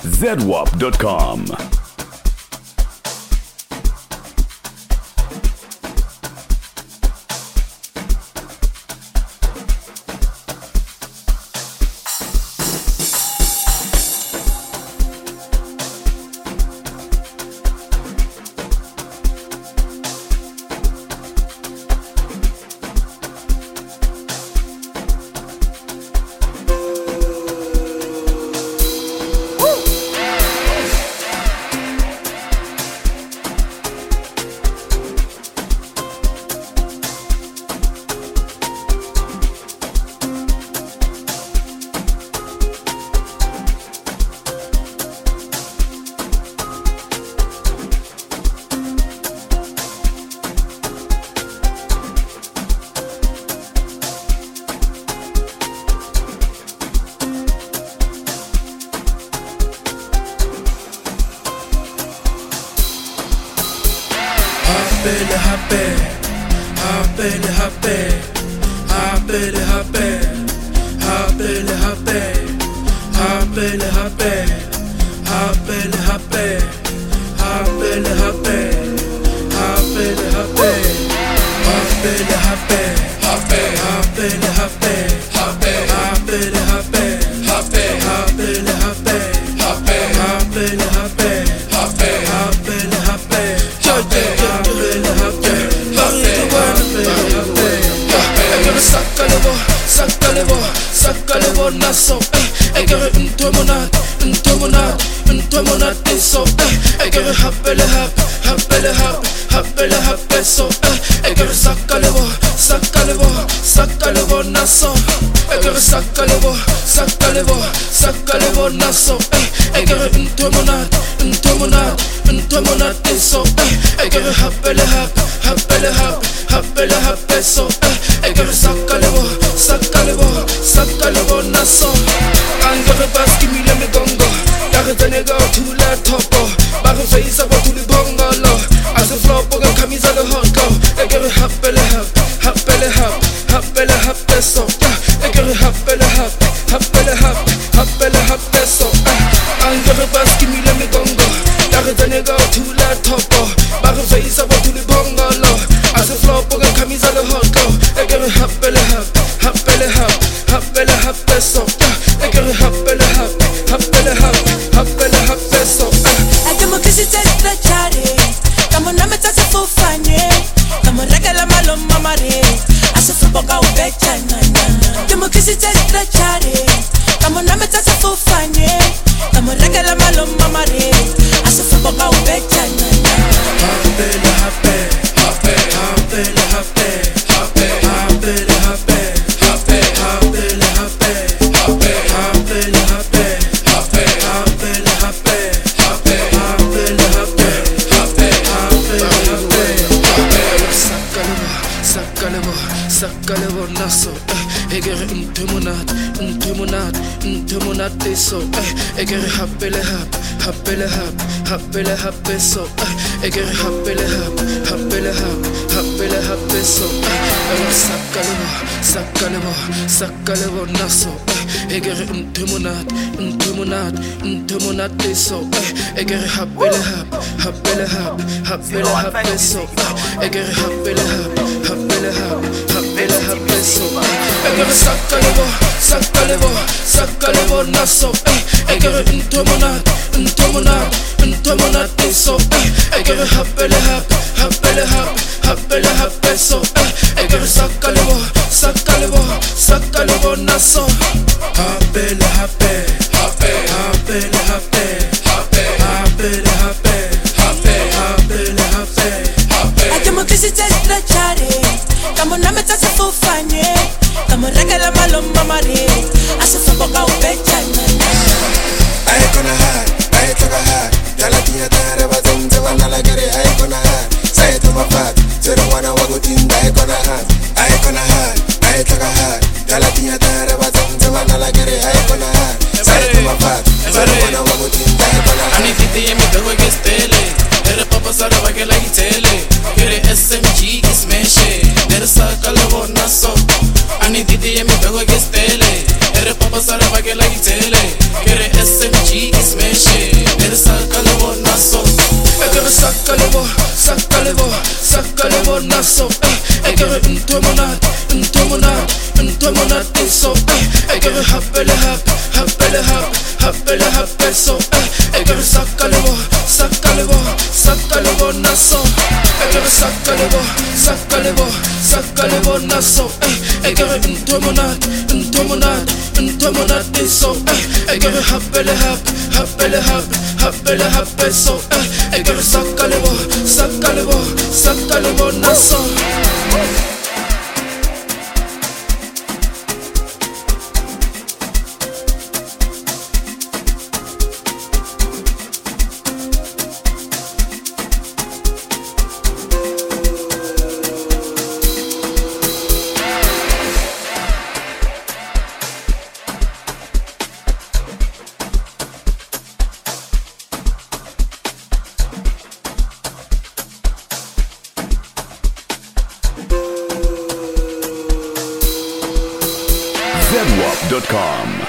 zedwap.com. Ani didi ya mi dogo gestele, ere papa sara bagela gitele, kere SMG she is mentioned. Nere sakalevo naso. Egere sakalevo, sakalevo, sakalevo naso. Egere untomonat, untomonat, untomonat so. Egere happele hap, happele hap, happele happel so. Egere sakalevo, sakalevo, sakalevo naso. Egere sakalevo, sakalevo, sakalevo naso. Egere untomonat, untomonat, untomonat so. Egere happele hap, happele hap, happele happel so. Egere sakalevo, sakalevo, sakalevo naso. zedwap.com